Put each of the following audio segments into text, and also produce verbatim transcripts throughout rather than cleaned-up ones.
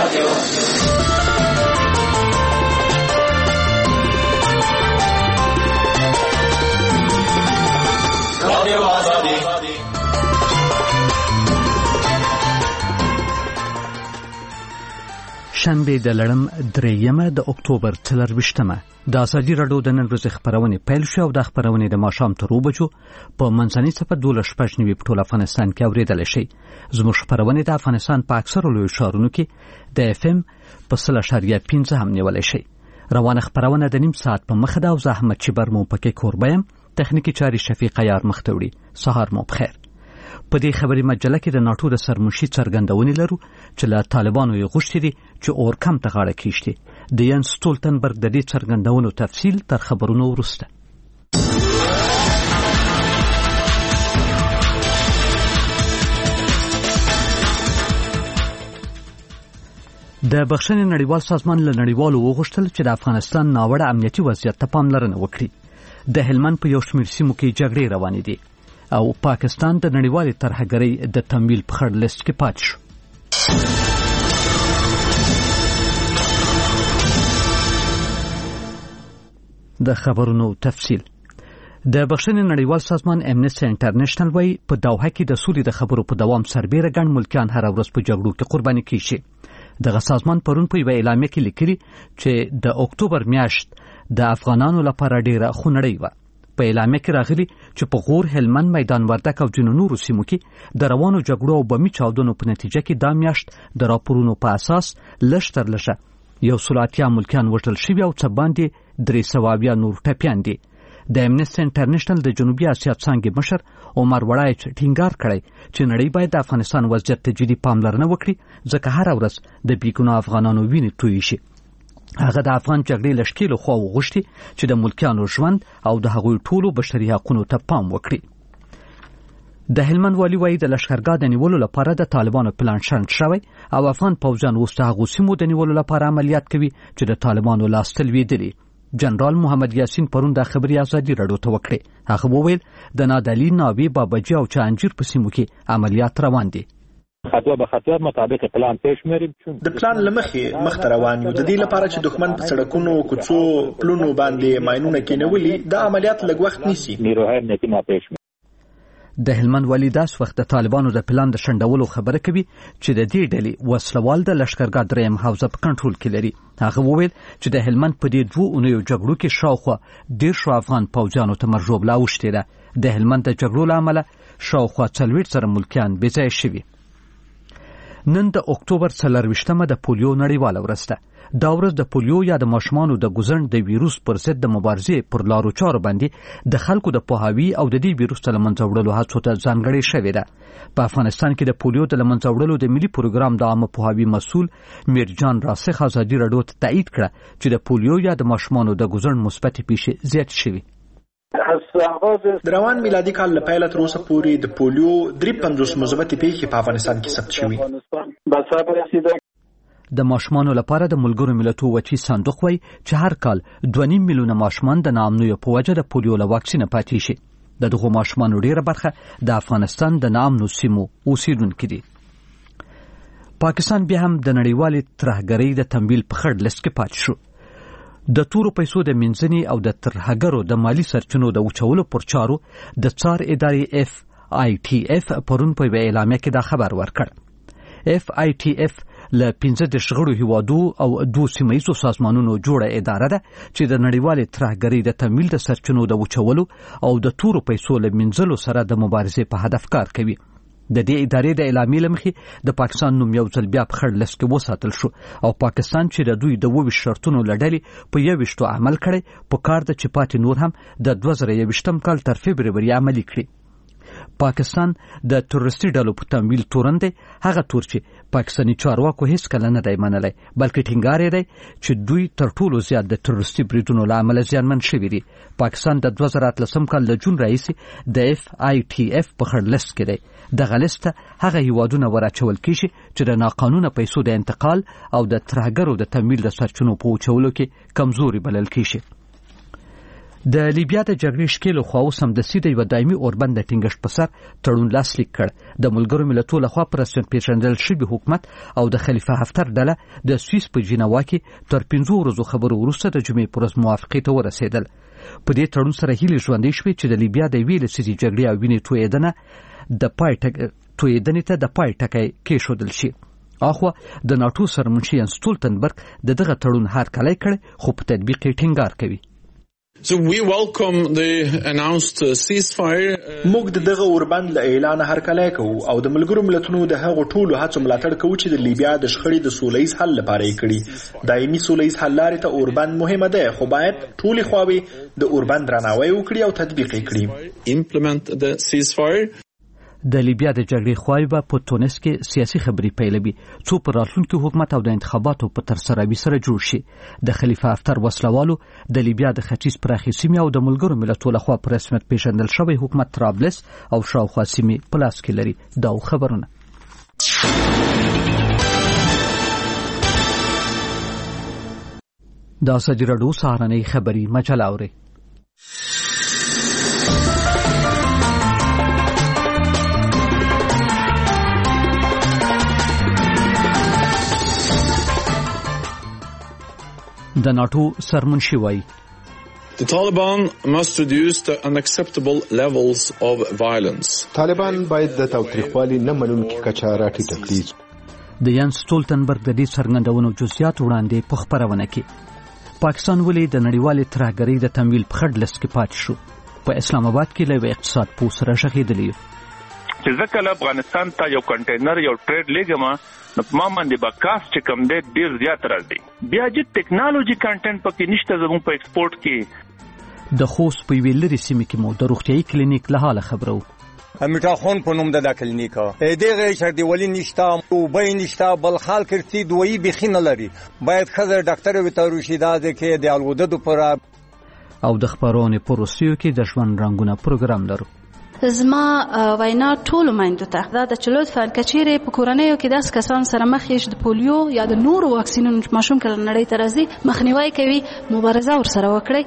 شنبه د لړم درېیمه د اکتوبر څلرویشتمه د ازادي راډیو د نن ورځې خپرونې پیل شو او د خپرونې د ماښام تر اوو بجو په منځنۍ صفحه دولس شپږ نوي په ټول افغانستان کې اورېدلی شئ. زموږ خپرونې د افغانستان په اکثرو لویو ښارونو کې د اف ام په سل اعشاریه پنځه هم نیولی شئ. روانه خپرونه د نیم ساعت په مخه ده او زه احمد چیبر مو پکې کوربه یم. تخنیکي چارې شفیق عیار مخ ته وړي. سهار مو بخیر. په دې خبري مجله کې د ناټو د سرمنشي څرګندونې لرو چې له طالبانو یې غوښتي دي چې اورکم ته غاړه کېږدي. د ینس سټولتنبرګ د دې څرګندونو تفصیل تر خبرونو وروسته. د بخښنې نړیوال سازمان له نړیوالو وغوښتل چې د افغانستان ناوړه امنیتي وضعیت ته پاملرنه وکړي. د هلمند په یو شمېر سیمو کې جګړې روانې دي او پاکستان د نړیوالې ترهګرۍ د تمویل په خړ لیست کې پاتې شو. د خبرونو تفصیل. د بخښنې نړیوال سازمان امنیسټي انټرنیشنل وایي په دوحه کې د سولې د خبرو په دوام سربیره ګڼ ملکیان هره ورځ په جګړو کې قرباني کیږي. دغه سازمان پرون په یوه اعلامیه کې لیکلي چې د اکتوبر میاشت د افغانانو لپاره ډیره خونړۍ وه. په اعلامیه کې راغلي چې په غور، هلمند، میدان وردک او ځینو نورو سیمو کې د روانو جګړو او بمي چاودنو په نتیجه کې دا میاشت د راپورونو په اساس لږ تر لږه یو سل اتیا ملکیان وژل شوي او څه باندې درې سوه اویا نور ټپیان دي. د امنیسټي انټرنیشنل د جنوبي اسیا څانګې مشر عمر وړای ټینګار کړی چې نړۍ باید د افغانستان وضعیت ته جدي پاملرنه وکړي ځکه هره ورځ د بېګناه افغانانو وینې تویې شي. هغه د افغان جګړې له ښکېلو خوا وغوښتي چې د ملکیانو ژوند او د هغوی ټولو بشري حقونو ته پام وکړي. د هلمند والي وایي د لښکرګاه د نیولو لپاره د طالبانو پلان شنډ شوی او افغان پوځیان اوس د هغو سیمو د نیولو لپاره عملیات کوي چې د طالبانو لاس ته لوېدلي. جنرال محمد یاسین پرون دا خبري ازادي راډیو ته وکړې. هغه وویل د نادعلي، ناوې، بابجي او چانجیر په سیمو کې عملیات روان دي. خطوه به خطوه مطابق پلان پیش میریم. د پلان لمخې مخ روان یو د دې لپاره چې دښمن په سړکونو، کوڅو، پلونو باندې ماینونه کېنولي د عملیات لږ وخت نیسي. نیروهای امنیتي ما پیش د هلمند والي داس وخت د طالبانو د پلان د شنډولو خبره کوي چې د دې ډلې وسلوال د لښکرګاه درېیم حوزه په کنټرول کې لري. هغه وویل چې د هلمند په دې دوو اونیو جګړو کې شاوخوا دېرشو افغان پوځیانو ته مرژوبله اوښتې ده. د هلمند د جګړو له امله شاوخوا څلوېښت زره ملکیان بېځایه شوي. نن د اکتوبر څلرویشتمه د پولیو نړیواله ورځ ده. دا ورځ د پولیو یا د ماشومانو د ګوزڼ د ویروس پر ضد د مبارزې پر لارو چارو باندې د خلکو د پوهاوي او د دې ویروس ته له منځه وړلو هڅو ته ځانګړې شوې ده. په افغانستان کې د پولیو د له منځه وړلو د ملي پروګرام د عامه پوهاوي مسؤل میرجان راسخ ازادي راډیو ته تایید کړه چې د پولیو یا د ماشومانو د ګوزڼ مثبتې پیښې زیاتې شوي. د روان میلادي کال له پیله تر اوسه پورې د پولیو درې پنځوس مثبتې پیښې په افغانستان کې ثبت شوي. د ماشومانو لپاره د ملګرو ملتونو وچی صندوق وایي چې هر کال دوه نیم میلیونه ماشومان د ناامنیو په وجه د پولیو له واکسینه پاتې شي. د دغو ماشومانو ډیره برخه د افغانستان د ناامنو سیمو اوسیدونکي دي. پاکستان بیا هم د نړیوالې ترهګرۍ د تمویل په خړ لیست کې پاتې شو. د تورو پیسو د مینځنې او د ترهګرو د مالی سرچینو د وچولو پر چارو د څار ادارې اف آی ټي اف پرون په یوه اعلامیه کې دا خبر ورکړ. اف آی ټي اف له پنځه دېرش غړو هیوادو او دوو سیمه ییزو سازمانونو جوړه اداره ده چې د نړیوالې ترهګرۍ د تمویل د سرچینو د وچولو او د تورو پیسو له مینځلو سره د مبارزې په هدف کار کوي. د دې ادارې د اعلامیې له مخې د پاکستان نوم یو ځل بیا په خړ لیست کې وساتل شو او پاکستان چې د دوی د اووه شرطونو له ډلې په یوویشتو عمل کړی په کار ده چې پاتې نور هم د دوه زره یوویشتم کال تر فبروري عملي کړي. پاکستان د تروریستي ډلو په تمویل تورن دی. هغه تور چې پاکستاني چارواکو هیڅ کله نه دی منلی بلکې ټینګار یې دی چې دوی تر ټولو زیات د تروریستي بریدونو له امله زیانمن شوي دي. پاکستان د دوه زره اتلسم کال له جون راهیسې د اف آی ټي اف په خړ لیست کې دی. دغه لیست ته هغه هیوادونه وراچول کیږي چې د ناقانونه پیسو د انتقال او د ترهګرو د تمویل د سرچینو په وچولو کې کمزوري بلل کیږي. د لیبیا د جګړې شکیلو خواو سمدستي د یو دایمي اوربند د ټینګښت په سر تړون لاسلیک کړ. د ملګرو ملتونو لخوا پر رسمیت پیژندل شوی حکومت او د خلیفه حفتر ډله د سویس په جنیوا کې تر پنځو ورځو خبرو وروسته د جمعې پر ورځ موافقې ته ورسېدل. په دې تړون سره هیلې ژوندۍ شوې چې د لیبیا د یوې لسیزې جګړې او وینې تویېدنه د پای ټک تویېدنې ته د پای ټکی کېښودل شي. اخوا د ناټو سرمنشي یانس سټولتنبرګ د دغه تړون هرکلی کړی خو په تطبیق یې ټینګار کوي. So we welcome the announced ceasefire. موږ د دغه اوربند له اعلان هرکلی کوو او د ملګرو ملتونو د هغو ټولو هڅو ملاتړ کوو چې د لیبیا د شخړې د سوله ییز حل لپاره یې کړي. دایمي سوله ییز حل لارې ته اوربند مهمه ده خو باید ټولې خواوې د اوربند درناوی وکړي او تطبیق یې کړي. Implement the ceasefire. د لیبیا د جګړې خواوې به په تونس کې سیاسي خبرې پیلوي څو پر راتلونکي حکومت او د انتخاباتو په ترسروي سره جوړ شي. د خلیفه حفتر وسلوالو د لیبیا د ختیځ پراخې سیمې او د ملګرو ملتونو لخوا په رسمیت پیژندل شوی حکومت طرابلس او شاوخوا سیمې په لاس کې لري. دا خبرونه د ازادي راډیو سهارنۍ خبري مجله اوري. د ناټو سرمنشي وایي The Taliban must reduce the unacceptable levels of violence. طالبان باید د تاوتریخوالي نه منونکي کچه راټیټه کړي. د یانس سټولتنبرګ د دې څرګندونو جزئیات وړاندې په خبرونه کې. پاکستان ولې د نړیوالې ترهګرۍ د تمویل په خړ لس کې پاتې شو؟ په اسلام آباد کې له اقتصاد پوه سره شخېدلی چې ځکه افغانستان ته یو کنټینر یو ټریډ لګما نو ما باندې با کاست چې کم دی ډیر زیات راځي. بیا چې ټیکنالوژي کانټینټ پکې نشته زموږ په ایکسپورت کې. د خوست په ویل لري سیمه کې مو د روغتيایي کلینیک له حاله خبرو. امیټا خون په نوم د کلینیکا دغه شرط ولی نشتا او به نشتا بل خال کرتی دوی بخینه لري. باید خزر ډاکټر وي تروشیدا ده کې د الودد پر او د خبرونه پروسیو کې د ژوند رنگونه پروګرام لرو. زما وینا ټولو مایندو ته دا د چلوت فعال کچېره په کورنیو کې داس کسان سره مخ یې د پولیو یا د نورو واکسینونو چې ماشوم کله نړۍ ته راځي مخنیوي کوي مبارزه ورسره وکړي.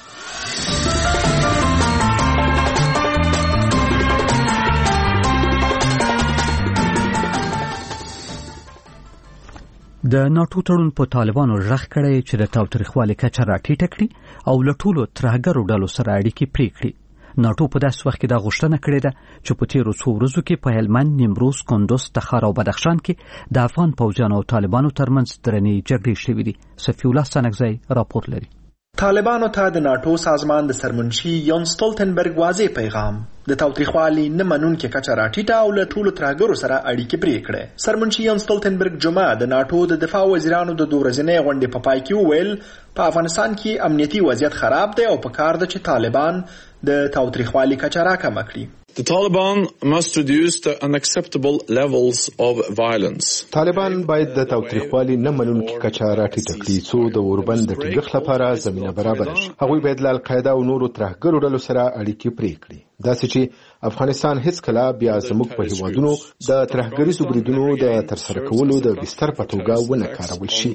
د ناټو تړون په طالبانو ژغ کړی چې د تاوتریخوالي کچه راټیټه کړي او له ټولو ترهګرو ډلو سره اړیکې پرې کړي. ناټو په داسې وخت کې دا غوښتنه کړې ده چې په تیرو څو ورځو کې په هلمند، نیمروز، کندوز، تخار او بدخشان کې د افغان پوځیانو او طالبانو ترمنځ درنې جګړې شوې دي. صفي الله سنګزی راپور لري. طالبانو ته د ناټو سازمان د سرمنشي یانس سټولتنبرګ واضح پیغام د تاوتریخوالي نه منونکي کچه راټیټه او له ټولو ترهګرو سره اړیکې پرې کړې. سرمنشي یانس سټولتنبرګ جمعه د ناټو د دفاع وزیرانو د دوه ورځنۍ غونډې په پای کې وویل په افغانستان کې امنیتي وضعیت خراب دی او په کار ده چې طالبان د تاوتریخوالي کچه راکمه کړي. The Taliban must reduce the unacceptable levels of violence. طالبان باید د تاوتریخوالي نه منونکي کچه راټیټه کړي څو د اوربند د ټینګښت لپاره زمینه برابر شي. هغوی باید له القاعده او نورو ترهګرو ډلو سره اړیکې پرې کړي. داسې چې افغانستان هیڅ کله بیا زموږ په هیوادونو د ترهګریزو بریدونو د ترسره کولو د بستر په توګه ونه کارول شي.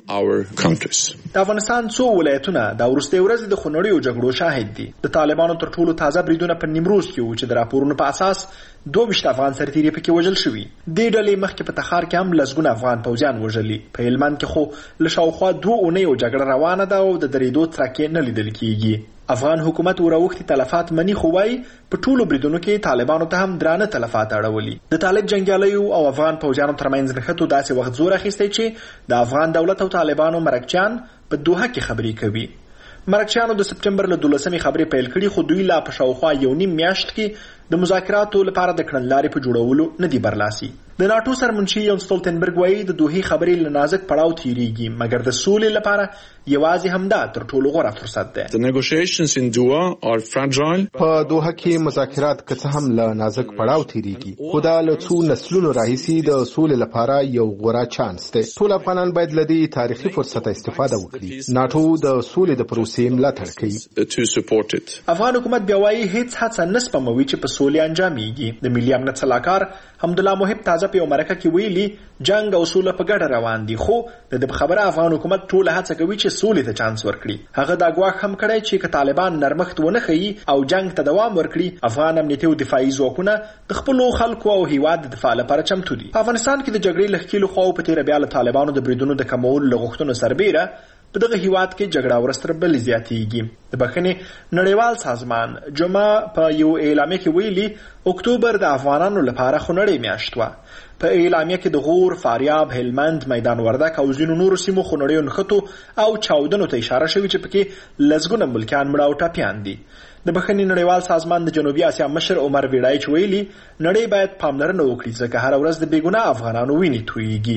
د افغانستان څو ولایتونه د وروستۍ ورځې د خونړیو جګړو شاهد دي. د طالبانو تر ټولو تازه بریدونه په نیمروز کې وو چې د راپورونو په اساس دوه ویشت افغان سرتیري پکې وژل شوي. دې ډلې مخکې په تخار کې هم لسګونه افغان پوځیان وژلي. په هلمند کې خو له شاوخوا دوه اونیو جګړه روانه ده او د درېدو څرک نه لیدل کېږي. افغان حکومت وراوښتي تلفات مني خو وايي په ټولو بریدونو کې طالبانو ته هم درانه تلفات اړولي. د طالب جنګیالیو او افغان پوځیانو ترمنځ نښتو داسې وخت زور اخیستی چې د افغان دولت او طالبانو مرکچیان په دوحه کې خبرې کوي. مرکچیانو د سپټمبر له دولسمې خبرې پیل کړي خو دوی لا په شاوخوا یو نیم میاشت کې د مذاکراتو لپاره د کړنلارې په جوړولو نه دي برلاسي. د ناټو سرمنشي یانس سټولتنبرګ وایي د دوحې خبرې له نازک پړاو تیریږي مګر د سولې لپاره یوازې همدا تر ټولو غوره فرصت دی. The negotiations in Doha are fragile. په دوحه کې مذاکرات که څه هم له نازک پړاو تیریږي خو دا له څو نسلونو راهیسي د سولې لپاره یو غوره چانس دی. ټول افغانان باید له دې تاریخي فرصت استفاده وکړي. ناټو د سولې د پروسې ملاتړ کوي. افغان حکومت بیا وایي هیڅ هڅه نه سپموي چې په سولې انجامېږي. د ملي امنیت سلاکار حمدالله محب تازه په یو مرکه کې ویلي جنگ او سوله په ګډه روان دي، خو د دې خبره افغان حکومت ټول هڅه کوي چې سولې ته چانس ورکړي. هغه دا ګواښ هم کړی چې که طالبان نرمښت ونه ښیي او جنگ ته دوام ورکړي، افغان امنیتي او دفاعي ځواکونه د خپلو خلکو او هیواد د دفاع لپاره چمتو دي. په افغانستان کې د جګړې له ښکېلو خواو په تېره بیا له طالبانو د بریدونو د کمولو له غوښتنو سربیره په دغه هیواد کې جګړه ورستر بل زیاتېږي. د بخښنې نړیوال سازمان جمعه په یو اعلامیه کې ویلي اکتوبر د افغانانو لپاره خونړۍ میاشت وه. په اعلامیه کې د غور، فاریاب، هلمند، میدان وردک او ځینو نورو سیمو خونړیو نښتو او چاودنو ته اشاره شوې چې پکې لسګونه ملکیان مړه او ټپیان دي. د بخښنې نړیوال سازمان د جنوبي اسیا مشر عمر ویډایچ ویلي نړۍ باید پاملرنه وکړي ځکه هره ورځ د بېګناه افغانانو وینې تویېږي.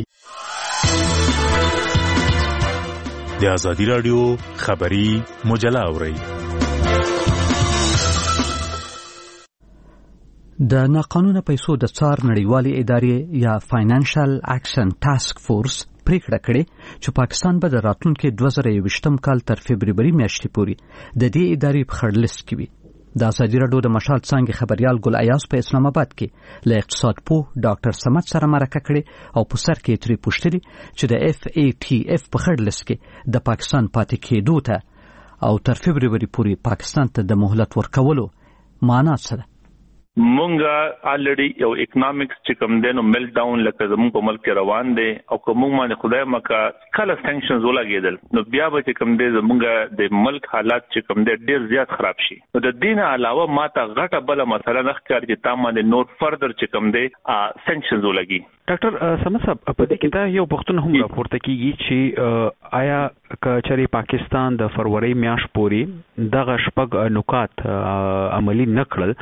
د ازادي راډیو خبري مجله اورئ. د ناقانونه پیسو د څار نړیوالې ادارې یا فاینانشل اکشن ټاسک فورس پریکړه کړې چې پاکستان به د راتلونکي دوه زره یوویشتم کال تر فبروري میاشتې پورې د دې ادارې په خړ لیست کې وي. د ازادي راډیو د مشال څانګې خبريال ګل ایاز په اسلام آباد کې له اقتصاد پوه ډاکټر صمد سره مرکه کړې او په سر کې ترې پوښتنه چې د اف ای ټی اف په خړ لیست کې د پاکستان پاتې کېدو ته او تر فبروري پورې پاکستان ته د مهلت ورکولو معنا څه ده؟ مونږه الریډي یو اکونومکس چې کوم دینو ملټ ډاون لکه زموږ په ملک روان دي او کوم باندې خدای مکه کله سانکشنز ولګیدل نو بیا به چې کوم دي زموږ د ملک حالات چې کوم دي ډیر زیات خراب شي. نو د دین علاوه ماته غټه بل مسله نه ښکار چې تا باندې نور فردر چې کوم دي سانکشنز ولګي. ډاکټر صمد صاحب په دې کې دا یو پوښتنه هم راپورته کیږي چې آیا کچري پاکستان د فروری میاشت پورې دغه شپږ نکات عملی نکړل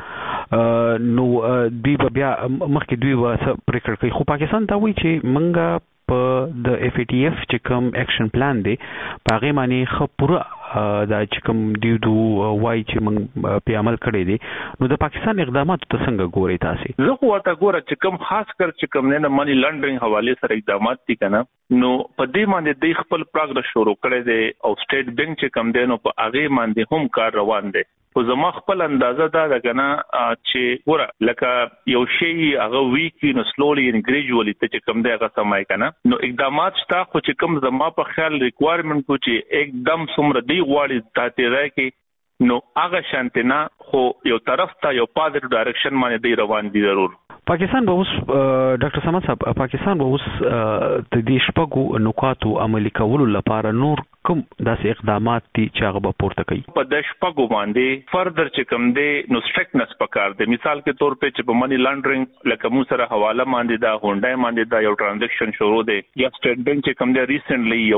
نو دوی بیا مخکې دوی و پریکړه کوي، خو پاکستان دا وایي چې منګه په د اف ای ټی اف چې کوم اکشن پلان دی په هغه باندې خو پوره دا چې کوم دیو دو وایي چې موږ په عمل کړی دی. نو د پاکستان اقدامات ته څنګه ګوري تاسو؟ زه خو ورته ګورم چې کوم خاص کر چې کوم نه مانی لانډرینګ حواله سره اقدامات دي کنه نو په دې باندې د خپل پروګرس شروع کړی دی او سټیټ بانک چې کوم دی نو په هغه باندې هم کار روان دی. خو زما خپل اندازه دا ده کنه چې ګوره لکه یو شی هغه ویکی نو سلولي ان ګریجوالي ته چې کوم دی هغه سمای کنه نو اقدامات شته خو چې کوم زما په خیال ریکوایرمنت کو چې एकदम سمره دی غواړي تاسو راکې نو هغه شانتنا خو یو طرف ته یو پازټیو ډایرکشن باندې دی روان دي ضرور. پاکستان به اوس ډاکټر صمد صاحب پاکستان به اوس د دې شپږو نکاتو عملي کولو لپاره نور کوم داسې اقدامات دي چې هغه به پورته کوي؟ په د شپږو باندې فردر چې کوم دی نو سټریکټنس پکار دی. مثال کې تور په چې په مانی لانډرینګ لکه مو سره حواله باندې دا هونډای باندې دا یو ټرانزیکشن شروع دی یا سټیټ بانک چې کوم دی ریسنټلی یو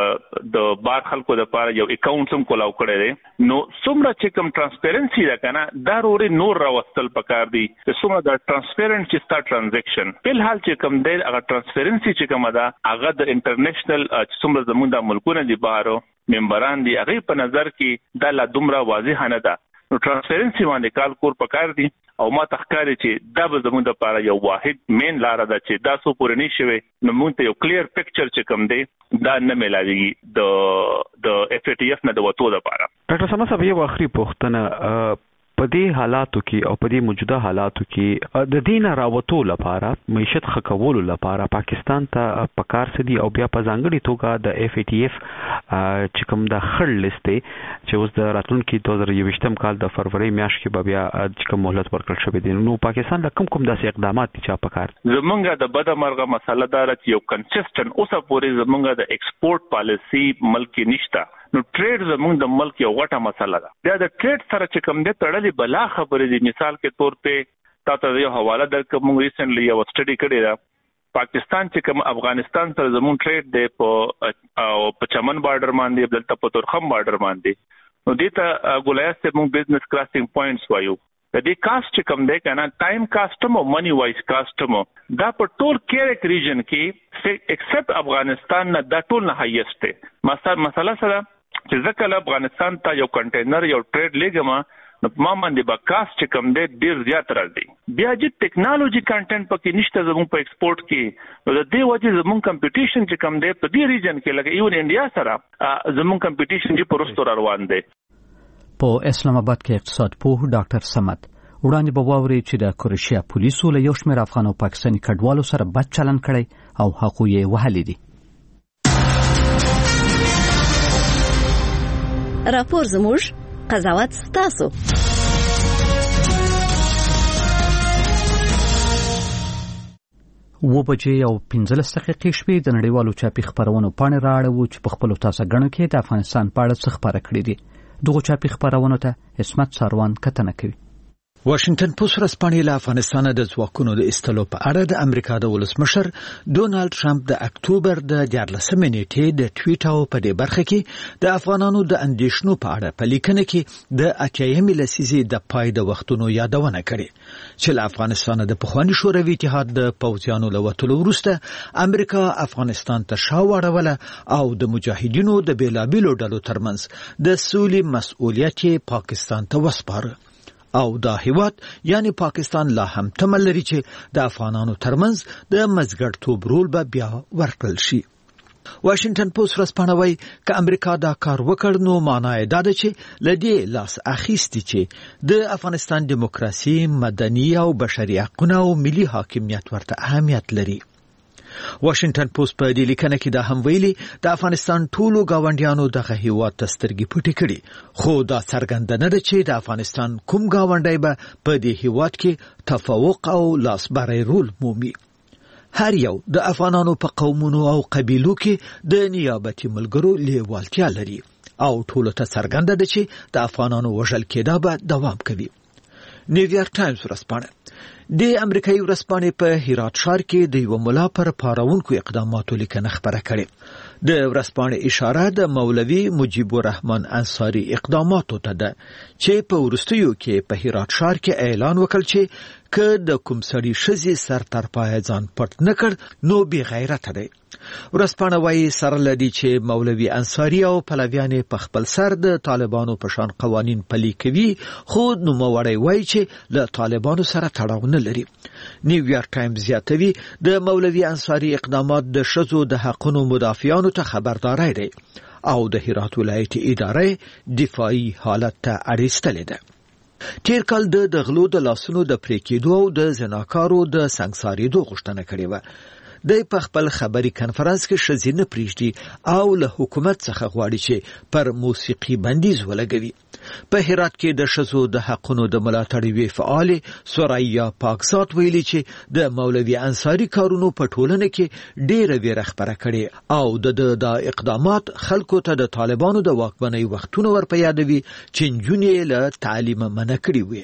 د بار خلکو لپاره یو اکاونټ هم کولاو کړی دی نو څومره چې کوم ترانسپیرنسي ده کنه دا روري نور راوستل پکار دی چې څومره د ترانسپیرنسي چې ستا ترانزیکشن په حال چې کوم دی هغه ترانسپیرنسي چې کوم ده هغه د انټرنیشنل څومره زموږ د ملکونو دی بهارو ممبران دي هغه په نظر کې دا لا دومره واضح نه ده. نو ترانسپیرنسي باندې کال کور پکار دي او ما تخکاري چې دا به زموږ لپاره یو واحد مین لار ده چې دا سو پورې نشوي نو مونږ ته یو کلیر پکچر چې کوم دی دا نه ملاويږي د د اف ای ټی اف نه د وټو لپاره. ډاکټر صمد صاحب یو اخري پوښتنه په دې حالاتو کې او په دې موجوده حالاتو کې د دین راوتو لپاره معیشت خکولو لپاره پاکستان ته پکار سدي او بیا په ځانګړي توګه د اف ای ټی اف چې کوم د خړ لیست چې اوس د راتلونکي دوه زره یوویشتم کال د فروری میاشت کې بیا چې کوم مهلت ورکړل شوی دی نو پاکستان د کوم کوم داسې اقدامات چې پکار زمونږ د بده مرغه مسله دار چې یو کنسیسټنت اوسه پورې زمونږ د ایکسپورټ پالیسی ملک نشته. نو ټریډ زموږ د ملک یو غټه مسله ده. دا د ټریډ سره چې کوم د تړلې بلا خبرې دي. مثال کې تور په تاسو یو حواله درکوم موږ ریسنټلی یو سټډي کړی دا پاکستان چې کوم افغانستان سره زموږ ټریډ دی په او په چمن بارډر باندې بلته په تورخم بارډر باندې نو دې ته ګولایس ته موږ بزنس کراسینګ پوینټس وایو. د دې کاست چې کوم دی کنه ټایم کاستم او منی وایز کاستم دا په ټول کېرک ریجن کې ایکسپټ افغانستان نه دا ټول نه هایست دی. مثلا مسله سره چې ځکه افغانستان ته یو کنټینر یو ټریډ لګم نو ما باندې با کاست چې کوم دی ډیر زیات راځي. بیا چې ټیکنالوژي کانټینټ پکې نشته زموږ په ایکسپورټ کې نو د دې وجه زموږ کمپټیشن چې کوم دی په دې ریجن کې لکه ایون انډیا سره زموږ کمپټیشن چې پرستور روان دی. په اسلام آباد کې اقتصاد پوه ډاکټر صمد وړاندې به واوري چې د کروشیا پولیسو له یو شمېر افغان او پاکستاني کډوالو سره بد چلند کړی او هغوی یې وهلي دي. راپور زموږ، قضاوت ستاسو. و بجې او پنځلس دقیقې شوې. د نړیوالو چاپي خپرونو پاڼې رااړوو چې په خپلو تاسوګانو کې د افغانستان په اړه څه خپاره کړي دي. دغو چاپي خپرونو ته عصمت ساروان کتنه کوي. واشنگټن پوسټ ورځپاڼې له افغانستان د ځواکونو د ایستلو په اړه د امریکا د ولسمشر ډونالد ټرمپ د اکتوبر د دیارلسمې نیټې د ټویټ او په دې برخه کې د افغانانو د اندېښنو په اړه په لیکنه کې د اتیایمې لسیزې د پای د وختونو یادونه کړې چې له افغانستان د پخواني شوروي اتحاد د پوځیانو له وتلو وروسته امریکا افغانستان ته شا واړوله او د مجاهدینو د بیلابیلو ډلو ترمنځ د سولې مسؤلیت پاکستان ته وسپاره او دا هیواد یعنی پاکستان لا هم تمه لري چې د افغانانو ترمنځ د مزګړتوب رول به بیا ورکړل شي. واشنگټن پوسټ ورځپاڼه وايي که امریکا دا کار وکړ نو معنا یې دا ده چې له دې لاس اخیستي چې د افغانستان دیموکراسي، مدني او بشري حقوقونه او ملي حاکمیت ورته اهمیت لري. واشنگټن پوسټ په دې لیکنه کې دا هم ویلي د افغانستان ټولو گاونډیانو دغه هیواد ته سترګې پټې کړي، خو دا څرګنده نه ده چې د افغانستان کوم گاونډی به په دې هیواد کې تفوق او لاسبری رول مومي. هر یو د افغانانو په قومونو او قبیلو کې د نیابتي ملګرو لیوالتیا لري او ټولو ته څرګنده ده چې د افغانانو وژل کېدا به دوام کوي. نیویارک ټایمز ورځپاڼه د امریکایي ورځپاڼې په هرات ښار کې د یو ملا پر پارونکو اقداماتو لیکنه خپره کړې. د ورځپاڼې اشاره د مولوي مجیب الرحمن انصاري اقداماتو ته ده چې په وروستیو کې په هرات ښار کې اعلان وکړ چې که د کوم سړي ښځې سر تر پایه ځان پټ نه کړ نو بې غیرته دی. ورځپاڼه وايي سره له دې چې مولوي انصاري او پلویان په خپل سر د طالبانو په شان قوانین پلي کوي، خو نوموړی وايي چې له طالبانو سره تړاو نه لري. نیویارک ټایمز زیاتوي د مولوي انصاري اقدامات د ښځو د حقونو مدافعانو ته خبرداری دی او د هرات ولایت ادارې دفاعي حالت ته اړیستلې ده. تیر کال د غلو د لاسونو د پرې کېدو او د زناکارو د سنګسارېدو غوښتنه کړې وه. د په خپل خبري کنفرانس کې ښځې نه پرېږدي او له حکومت څخه غواړي چې پر موسیقي بندیز ولګوي. په هرات کې د ښځو د حقونو د ملاتړ یوې فعالې سوریا پاکزاد ویلي چې د مولوي انصاري کارونو په ټولنه کې ډېره ویره خپره کړې او د د اقدامات خلکو ته د طالبانو د واکمنۍ وختونه ورپه یادوي چې نجونې له تعلیمه منع کړې وې.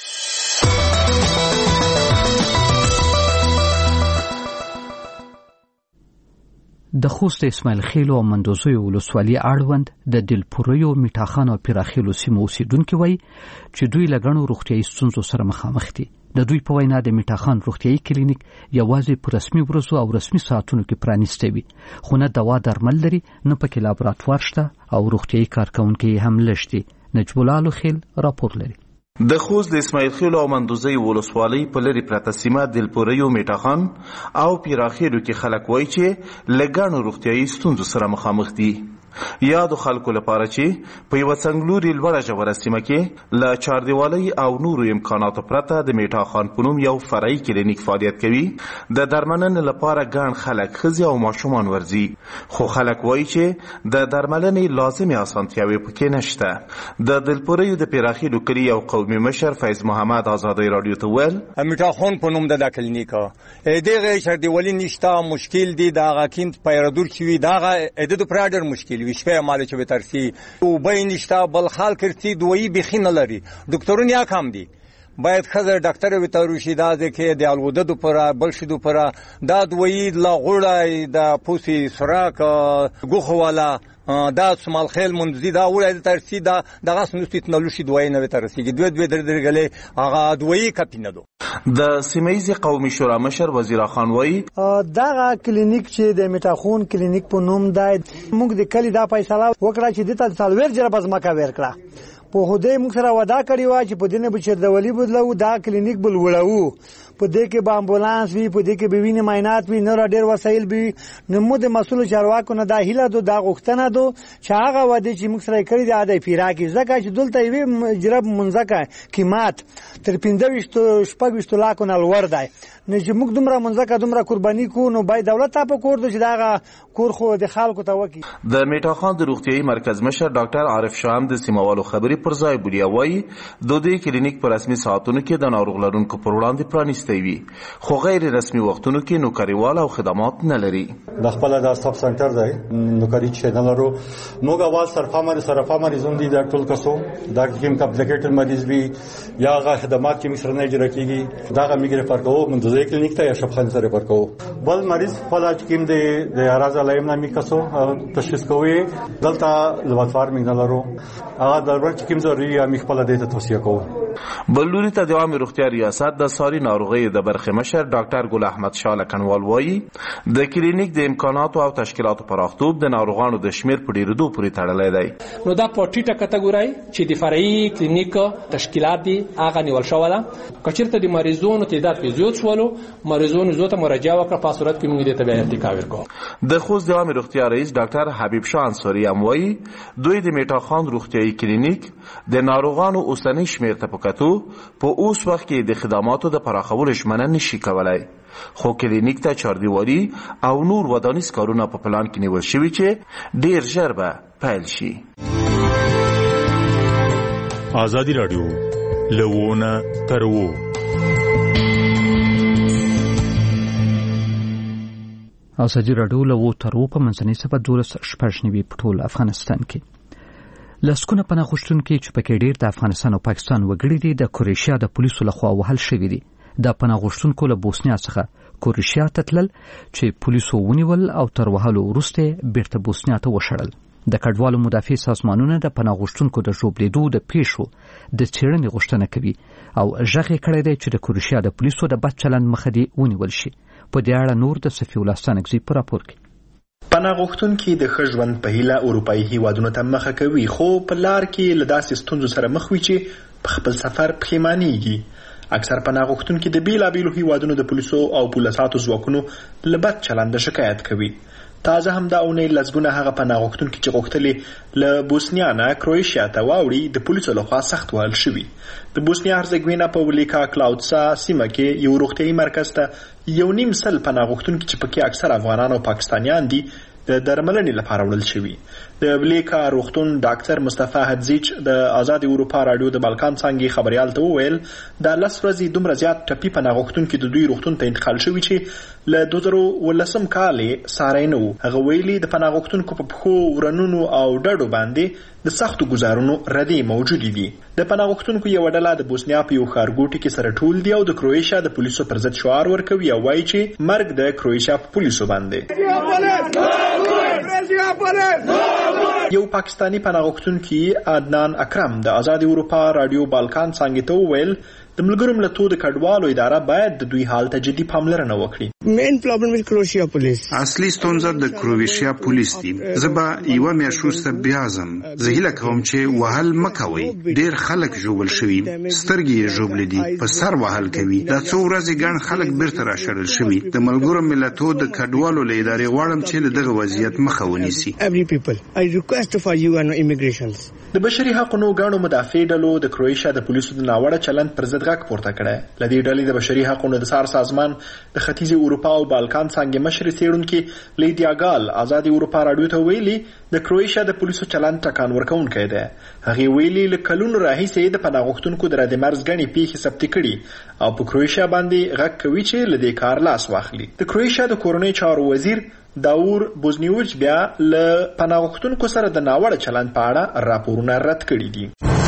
د خوست اسماعیل خیلو او مندوزیو ولسوالۍ اړوند د دلپوریو میټاخان او پیراخیلو سیمو اوسیدونکي وایي چې دوی له ګڼو روغتیایي ستونزو سره مخامخ دي. د دوی په وینا د میټاخان روغتیایي کلینیک یوازې په رسمي ورځو او رسمي ساعتونو کې پرانیستی وي، خو نه دوا درمل لري، نه پکې لابراتوار شته او روغتیایي کارکونکي هم لږ دي. نجیب الله لوخیل راپور لري. د خوست د اسماعیل خیل او مندوزی ولسوالۍ په لري پرته سیمه دلپوریو میټاخان او پیراخیلو کې خلک وایي چې له ګڼو روغتیایي ستونزو سره مخامخ دي. یادو خلکو لپاره چې په یوه څنګلوري لوړه ژوره سیمه کې له چاردیوالۍ او نورو امکاناتو پرته د میټاخان په نوم یو فرعي کلینیک فعالیت کوي. د درملنې لپاره ګڼ خلک ښځې او ماشومان ورځي، خو خلک وایي چې د درملنې لازمې اسانتیاوې پکې نشته. د دلپوریو د پیراخیلو کلي یو قومي مشر فیض محمد ازادۍ راډیو ته ویل میټاخان په نوم د دا کلینیک دغه چاردیوالۍ نشته، مشکل دی د هغه کیند پیرادور چې وي دغه د پراډر مشکل ویشپه مال چې به ترسي او به نشته بل خال کرتی دوی بخین لري ډاکټرونه یا کم دي باید خزر ډاکټر وي تروشي دا ځکه د الوده د پر بل شدو پر دا دوی لا غوړای د پوسی سراک غوخه والا دا سمال خیل منځي دا ولای ترسي دا دغه سنوستیت نلوشي دوی نه ترسي دوی دوی درګلې هغه دوی کپینه دو. د سیمایي قومي شورا مشر وزیر خان وای دا کلینیک چې د میټاخون کلینیک په نوم دی موږ د کلی دا فیصله وکړه چې د تلویر جره بز مکه ورکړه په خوده موږ سره وعده کړی و چې په دینه بچردولي بدلو دا کلینیک بل وړو په دې کې به امبولانس وي، په دې کې به وینې معاینات وي، نور ډېر وسایل وي. نو موږ د مسؤل چارواکو نه دا هیله دو دا غوښتنه دو چې هغه وعده چې موږ سره کړی دی ادا پیرا کې، ځکه چې دلته یې جرب منځکه قیمت تر پنځه ویشت شپږ ویشت لاکو نه لوړ دی. نو چې موږ دومره منځکه دومره قرباني کو نو باید دولت ته په کور دو چې دا کور خو د خلکو ته وکړي. د میټاخان د روغتیايي مرکز مشر ډاکټر عارف شاه هم د سیموالو خبرې پر ځای بولي او وایي د دې کلینیک په رسمي ساعتونو کې د ناروغ لرونکو پر وړاندې پرانیستی وي، خو غیر رسمي وختونو کې نوکریوال او خدمات نه لري. د خپل د سب سنټر دی نوکری چې نه لرو، موږ اول صرفه مری صرفه مریضون دي د ټول کسو دا کوم کمپلیکیټډ مریض وي یا غا خدمات چې مصر نه اجرا کیږي دا غا میګره پر کوو منځي کلینیک ته یا شفخان سره پر کوو. بل مریض خپل چې کوم دی د اراز علایم نامي کسو تشخیص کوي دلته لوات فارمینګ نه لرو، هغه د ورچ کوم ضروري یا مخبل د توصیه کوو. بلوري ته د عامه روغتیا ریاست د ساري ناروغي د برخه مشر ډاکټر ګل احمد شاه لکنوال وایي د کلینیک د امکاناتو او تشکیلاتو پراختوب د ناروغانو د شمیر په ډیرېدو پورې تړلی دی. نو دا په ټیټه کټګوري چې د فرعي کلینیک تشکیلات دي هغه نیول شوی ده. کچیرته د مریضونو تعداد په زیات شولو مریضونو زوته مراجعه وکړه په صورت کې موږ د تبعیت ارتکاب وکړو. د خوست د عامه روغتیا رئیس ډاکټر حبیب شاه انصاری هم وایي دوی د میټاخان روغتیايي کلینیک د ناروغانو اوسنی شمیر ته پکاتو په اوس وخت کې د خدماتو د پراخولو ژمنه نشي کولای، خو کلینیک ته چاردیوالي او نور ودانیز کارونه په پلان کې نیول شوي چې ډیر ژر به پیل شي. ازادي راډیو لوونه ترو ازادي راډیو لوو ترو په منځنۍ سبا دولس شپږ نیوي په ټول افغانستان کې لسکونه پناه غوښتونکي چې پکې ډېر د افغانستان او پاکستان وګړي دي د کروشیا د پولیسو لخوا وهل شوي دي. د پناه غوښتونکو له بوسنیا څخه کروشیا ته تلل چې پولیسو ونیول او تر وهلو وروسته بیرته بوسنیا ته وشړل. د کډوالو مدافع سازمانونه د پناه غوښتونکو د ژوبلېدو د پیښو د څېړنې غوښتنه کوي او غږ یې کړی دی چې د کروشیا د پولیسو د بد چلند مخه دې ونیول شي. په دې اړه نور د صفي الله ستانکزي په راپور کې پناه غوښتونکي د ښه ژوند په هیله اروپایي هیوادونو ته مخه کوي، خو په لار کې له داسې ستونزو سره مخ وي چې په خپل سفر پښیمانېږي. اکثر پناه غوښتونکي د بیلابیلو هیوادونو د پولیسو او پولیساتو ځواکونو له بد چلنده شکایت کوي. تازه هم دا اونۍ لسګونه هغه پناه غوښتونکي چې غوښتلې له بوسنیا نه کروشیا ته واوړي د پولیسو لخوا سخت وهل شوي. د بوسنیا هرزګوینا په ولیکا کلاودسا سیمه کې یو روغتیايي مرکز ته یو نیم سل پناه غوښتونکي چې پکې اکثر افغانان او پاکستانیان دي د درملنې لپاره وړل شوي. د ولیکا روغتون ډاکټر مصطفی حدزیچ د آزاد اروپا رادیو د بالکان څنګه خبريال ته وویل د لس ورځې دومره زیات ټپي پناه غوښتونکي د دوی روغتون ته انتقال شوي چې له دوه زره ولسم کال ساري نه وو. هغه ویلي د پناه غوښتونکو په پخو ورنونو او ډډو باندې د سختو گزارونو ردی موجود دي. د پناه غوښتونکو یو ډله د بوسنیا په یو ښارګوټي کې سره ټول دي او د کروشیا د پولیسو پر ضد شعار ورکوي او وایي چې مرګ د کروشیا په پولیسو باندې. یو پاکستانی پناه غوښتونکي عدنان اکرم د آزاد اروپا رادیو بالکان څنګه ته وویل د ملګرو ملتونو د کډوالو اداره باید د دوی حال ته جدي پاملرنه وکړي. مین پرابلم وذ کروشیا پولیس اصلي ستونزه د کروشیا پولیس دي. زبا یو مې شوسته بیازم زهیله کوم چې وهل مکوي ډیر خلک جوړل شوی سترګې جوړل دي په سر وهل کوي. دا څو ورځې ګڼ خلک بیرته راشړل شوی. د ملګرو ملتونو د کډوالو له ادارې غواړم چې دغه وضعیت مخه ونیسي. every people I request for you and immigrations. د بشري حقوقو غاڼو مدافع ډلو د کروشیا د پولیسو د ناوړه چلند پر ضد غږ پورته کړی. لدی ډلې د بشري حقوقو د سار سازمان د ختیځ اروپا او بالکان څنګه مشر څېړونکي لیدیا ګال آزاد اروپا رادیو ته ویلي د کروشیا د پولیسو چلند ټکان ورکوونکی دی. هغه ویلي له کلونو راهیسې د پناه غوښتونکو د ردمرز غني پیښې ثبت کړي او په کروشیا باندې غږ کوي چې له دې کار لاس واخلي. د کروشیا د کورنۍ چارو وزیر داور بوزنیوچ بیا له پناه غوښتونکو سره د ناوړه چلند په اړه راپورونه رد کړي دي.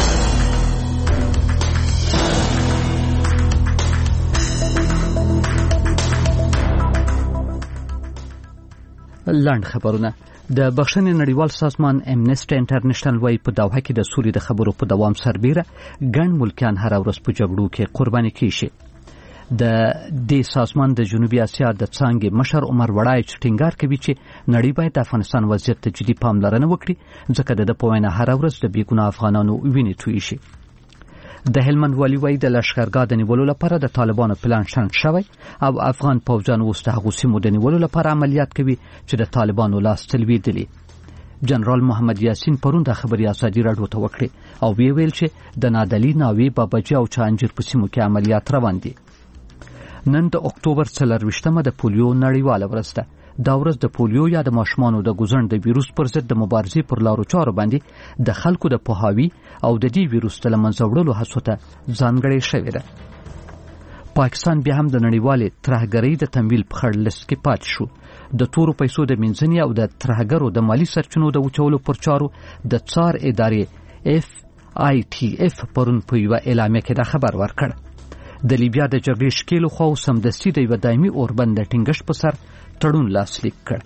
لاند خبرونه د بخښنې نړیوال سازمان امنیسټي انټرنیشنل وايي په دوحه کې د سولې د خبرو په دوام سربیره ګڼ ملکیان هر ورځ په جګړو کې قرباني کیږي. د دې سازمان د جنوبي اسیا د څانګې مشر عمر وړای ټینګار کوي چې نړۍ باید د افغانستان وضعیت ته جدي پاملرنه وکړي ځکه د په وینا هر ورځ د بیګناه افغانانو وینې تویې شي. د هلمند والي وایي د لښکرګاه د نیولو لپاره د طالبانو پلان شنډ شوی او افغان پوځیان اوس د هغو سیمو د نیولو لپاره عملیات کوي چې د طالبانو لاس ته لوېدلي. جنرال محمد یاسین پرون د خبري ازادي راډیو ته وکړي او وی ویل چې د نادلی ناوی بابجي او چانجیر په سیمو کې عملیات روان دي. نن د اکتوبر څلرویشتمه د پولیو نړیواله ورځ ده. دا ورځ د پولیو یا د ماشومانو د ګوزڼ د ویروس پر ضد د مبارزې پر لارو چارو باندې د خلکو د پوهاوي او د دې ویروس د له منځه وړلو هڅو ته ځانګړې شوې ده. پاکستان بیا هم د نړیوالې ترهګرۍ د تمویل په خړ لیست کې پاتې شو. د تورو پیسو د مینځنې او د ترهګرو د مالی سرچینو د وچولو پر چارو د څار ادارې اف آی ټي اف پرون په یوه اعلامیه کې دا خبر ورکړ. د لیبیا د جګړې ښکېلو خواو سمدستي د یوه دایمي اوربند د ټینګښت په سر تړون لاسلیک کړ.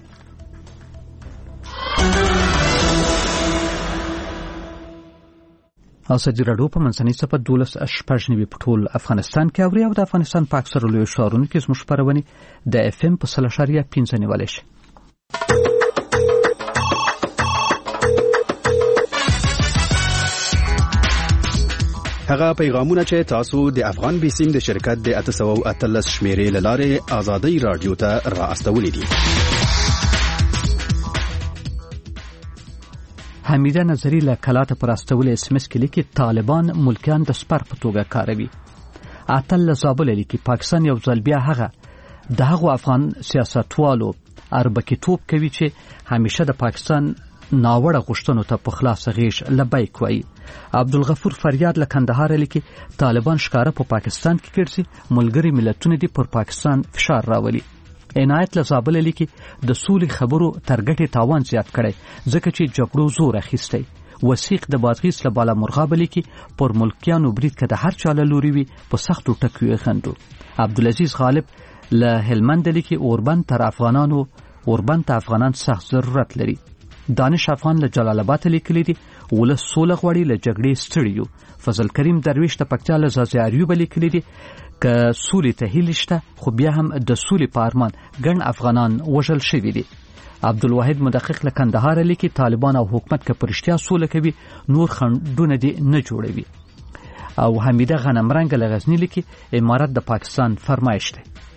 ازادي راډیو په منځنۍ صفحه دولس شپږ نوي په ټول افغانستان کې اوري او د افغانستان په اکثرو لویو ښارونو کې زموږ خپرونې د اف ام په سل اشاریه پنځه نیولی شي. هغه پیغامونه چې تاسو د افغان بیسیم د شرکت د اته سوه اتلس شمیرې له لارې ازادي راډیو ته را استولې دي. حمیده نظری له کلاته پر استولې اس ام اس کې لیکي طالبان ملکیان د سپر په توګه کاروي. اتل له زابل لیکي پاکستان یو ځل بیا هغه د هغو افغان سیاستوالو اربکیتوب کوي چې همیشه د پاکستان ناوړه غوښتنو ته په خلاصه غیږ لبیک وایي. عبدالغفور فریاد له کندهار لیکي طالبان ښکاره په پاکستان کې ګرځي، ملګري ملتونه دي پر پاکستان فشار راولي. عنایت له زابل لیکي د سولې خبرو تر ګټې تاوان زیات کړی ځکه چې جګړو زور اخیستی. وثیق د بادغیس له بالا مرغابه لیکي پر ملکیانو برید که د هر چا له لوري وي په سختو ټکیو یې خندو. عبدالعزیز غالب له هلمند لیکي اوربند تر افغانانو اوربند ته افغانان سخت ضرورت لري. دانش افغان له جلال آباد لیکلي دي ولس سوله غواړي له جګړې ستړي یو. فضل کریم درویش د پکتیا له ځاځي اریوبه لیکلي دي که سولې ته هیلې شته خو بیا هم د سولې په ارمان ګڼ افغانان وژل شوي دي. عبدالواحد مدقق له کندهار لیکي طالبان او حکومت که په رښتیا سوله کوي نور خنډونه دې نه جوړوي. او حمیده غنمرنګ له غزني لیکي امارت د پاکستان فرمایش دی.